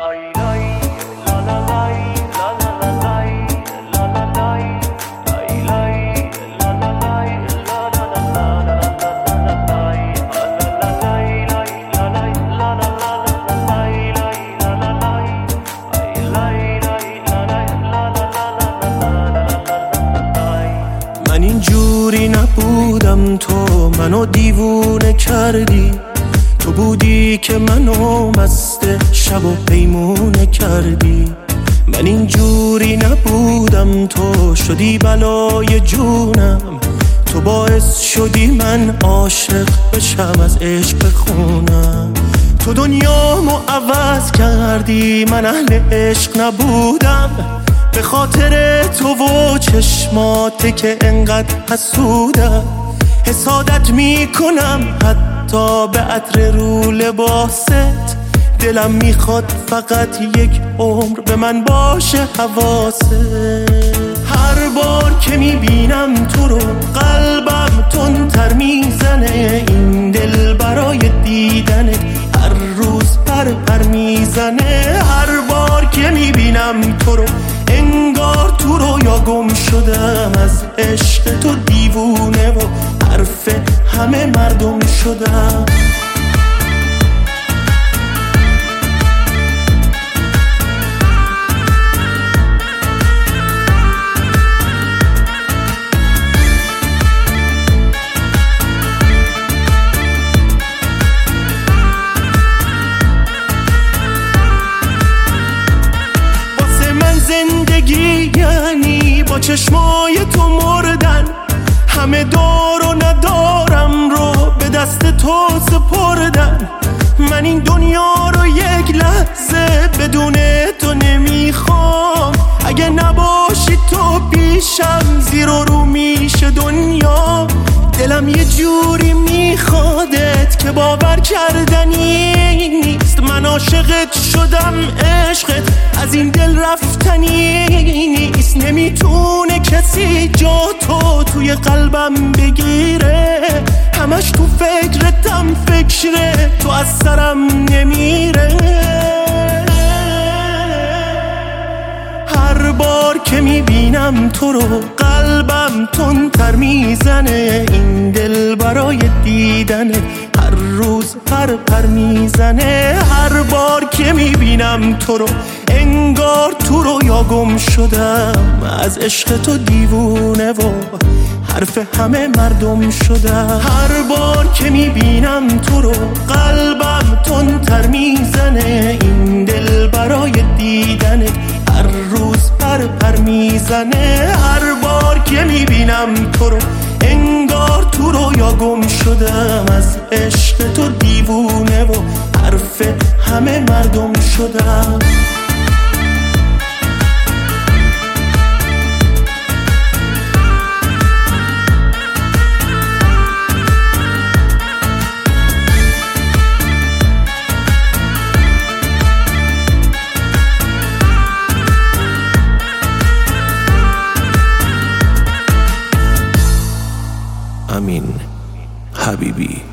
من اینجوری نبودم، تو منو دیوونه کردی. تو بودی که منو مست شب و پیمونه کردی. من اینجوری نبودم، تو شدی بلای جونم. تو باعث شدی من عاشق بشم، از عشق بخونم. تو دنیامو عوض کردی، من اهل عشق نبودم. به خاطر تو و چشماته که انقدر حسودم. حسادت میکنم حتی به عطر رو لباست. دلم میخواد فقط یک عمر به من باشه حواست. هر بار که میبینم تو رو قلبم تندتر میزنه. این دل برای دیدنت هر روز پر میزنه. هر بار که میبینم تو رو انگار تو رویا گم شدم. از عشق تو دیوونه و حرف همه مردم شدم. زندگی یعنی با چشمای تو مردن. همه دار و ندارم رو به دست تو سپردن. من این دنیا رو یک لحظه بدون تو نمیخوام. اگه نباشی تو پیشم زیر و رو میشه دنیا. دلم یه جوری میخوادت که باور کردنی نیست. من عاشقت شدم، عشقت از این دل رفتنی نیست. نمیتونه کسی جا تو توی قلبم بگیره. همش تو فکرتم، فکر تو از سرم نمیره. هر بار که میبینم تو رو قلبم تندتر میزنه. این دل برای دیدنه هر روز پر میزنه. هر بار که میبینم تو رو انگار تو رویا گم شدم. از عشق تو دیوونه و حرف همه مردم شدم. هر بار که میبینم تو رو قلبم تندتر میزنه. این دل برای دیدنه هر روز پر میزنه. هر بار که میبینم تو رو انگار تو رویا گم شدم. از عشق تو دیوونه و حرف همه مردم شدم. امین حبیبی.